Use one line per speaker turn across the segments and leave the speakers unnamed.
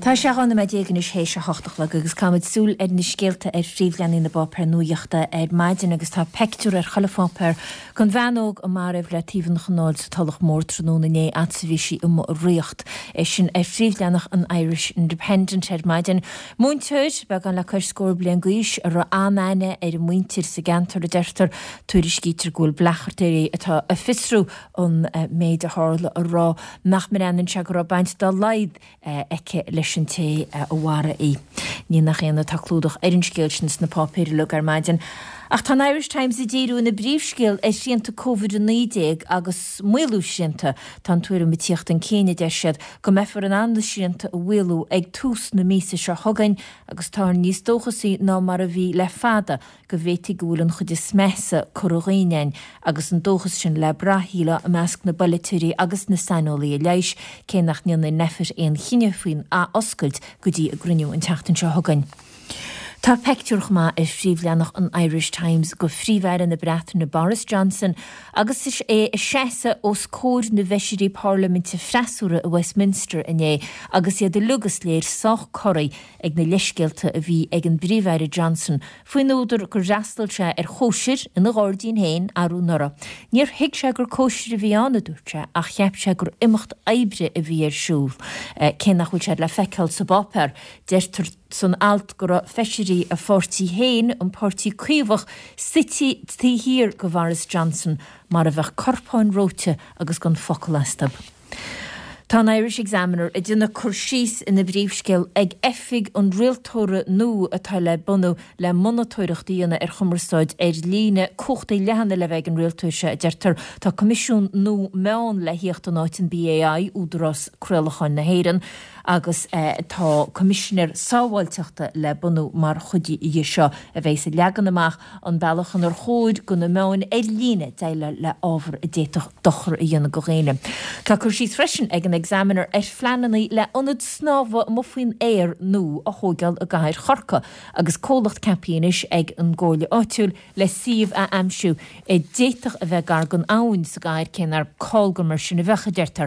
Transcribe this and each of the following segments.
Tá sé anna me dégan is hééis se hochtachla agus cáid súl na scéalta fríomhlean na bopper nuíochta maidin agus tá pectúr chalafáper chun bheanóg a mar le tíhann chanáil sa talach mór tróna né atsavíisi riocht sin fríomhleannach an Irish Independent maidin. Múntuir be gan le chuir scór blian gúis ar anáine muintir sa gantar a deirtar tuairis gítar gúil blachartéirí atá a fisrú an méid a hála a rá nach mar annan se go baint dá laid ece leis an té óhara í. Ní nach éanana talúdach scéilsins na pápéir le ar maidin. Ach tá Irish Times i ddíú na bríomhscéal sianta COVID-19 agus muilú sianta tá tuair mit tíocht an céine deisiad go mefar an anna sianta a bhfuilú ag tús na mísa se thugain agus tá níos dóchasí ná mar a bhí le fada go bhhéti gúlan chud is smesa choróínein agus an dóchas sin le brathíla a measc na ballitúí agus na sanolaí leis cé nach níon na nefir éon chiine faoin a oscailt go dtí a gruniú an teachtain se thugain. Tá pectúrch má fríomhleannach an Irish Times go fríomhhéir na breatar na Boris Johnson agus is séasa os cód na bheisirí Parliamente freisúra a Westminster iné agus iad de lugas léir soch choraí ag na leiscéalta a bhí ag an bríomhhéir Johnson faoin údar gur rastalse chóisir in na Guardian héin arú nora. Níor hiic se gur cóisir a bhí anna dúirte ach cheap se gur imimecht aibre a bhí siúl. Cé nach chuil se le feiceáil sa bopper deirtar son alt go feisirí a fortí héin an portí cuiomhach sití tí hir go Boris Johnson mar a bheith corpáin róte agus gon focalastab. Tá Irish Examiner a duna chuirsís in na bríomhscéal ag effig an rialtóra nó atá le bunú le monatóireachtaíonna chumarsáid líne cochtaí lehanana le bheith an rialtóise a deirtar tá comisiún nó meán le híocht an áit an BAI údras crealacháin na héireann agus tá commissioner sábhailteachta le bunú mar chudí i seo a bheith legan amach an bailachan ar chóid go na meán líne deile le ábhar a déach dochar a dhéanana go réine. Tá chuirsís freisin ag an Examiner fleananaí le anad snábha mofuoin éir nó a thógáil a gaiir chorca agus cólacht campínis ag an ggóla áitiúil le siomh a amsú déach a bheith gar gon áin sa gaiir cénar cálgamar sin a bhecha deirtar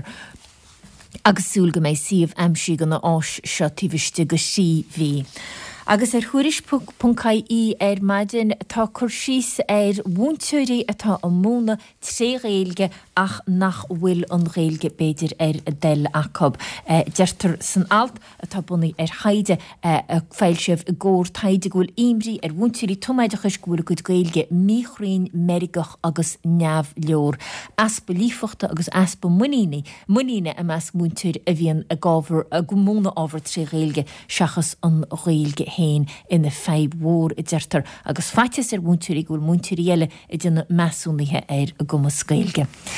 agus súl go méid siomh amsí gan na áis seo tíbhaiste go sí bhí. Agus thuiris.caí maidin tá chuirsís bhúntúirí atá an múna trí réilge ach nach bhfuil an réilge beidir del acob. Deirtar san alt atá bunaí haide a fáil sibh a ggóir taide gúil imrí bhúntúirí tomaidechas gúil go gailge míchraoin merigach agus neamh leor. Aspa lífachta agus aspa muíine a meas múntúir a bhíon a gábhar a go múna ábhar trí réilge seachas an réilge héin ina feib mhór i deirtar agus faites múntúirí gúil múntúirí eile i duna measúnaithe a goma scéilge.